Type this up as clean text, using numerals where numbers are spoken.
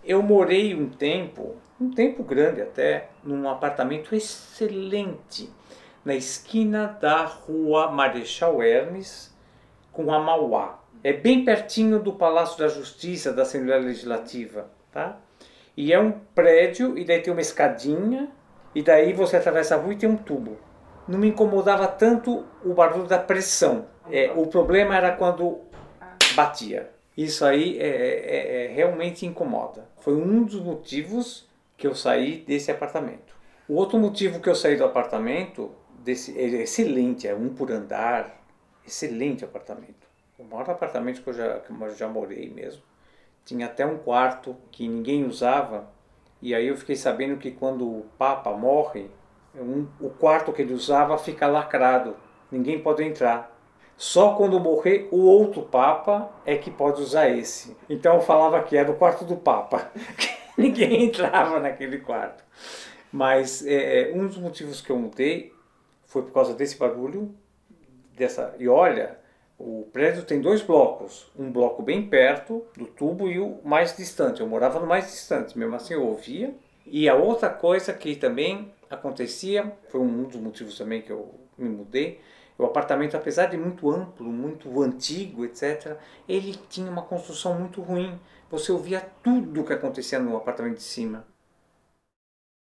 Eu morei um tempo grande até, num apartamento excelente, na esquina da rua Marechal Hermes com a Mauá. É bem pertinho do Palácio da Justiça, da Assembleia Legislativa, tá? E é um prédio, e daí tem uma escadinha, e daí você atravessa a rua e tem um tubo. Não me incomodava tanto o barulho da pressão. O problema era quando batia. Isso aí realmente incomoda. Foi um dos motivos que eu saí desse apartamento. O outro motivo que eu saí do apartamento, é excelente, é um por andar, excelente apartamento. O maior apartamento que eu já morei mesmo. Tinha até um quarto que ninguém usava, e aí eu fiquei sabendo que quando o Papa morre, o quarto que ele usava fica lacrado, ninguém pode entrar. Só quando morrer o outro Papa é que pode usar esse. Então eu falava que era o quarto do Papa, que ninguém entrava naquele quarto. Mas um dos motivos que eu mudei foi por causa desse barulho, e olha, o prédio tem dois blocos, um bloco bem perto do tubo e o mais distante. Eu morava no mais distante, mesmo assim eu ouvia. E a outra coisa que também acontecia, foi um dos motivos também que eu me mudei, o apartamento, apesar de muito amplo, muito antigo, etc., ele tinha uma construção muito ruim. Você ouvia tudo o que acontecia no apartamento de cima.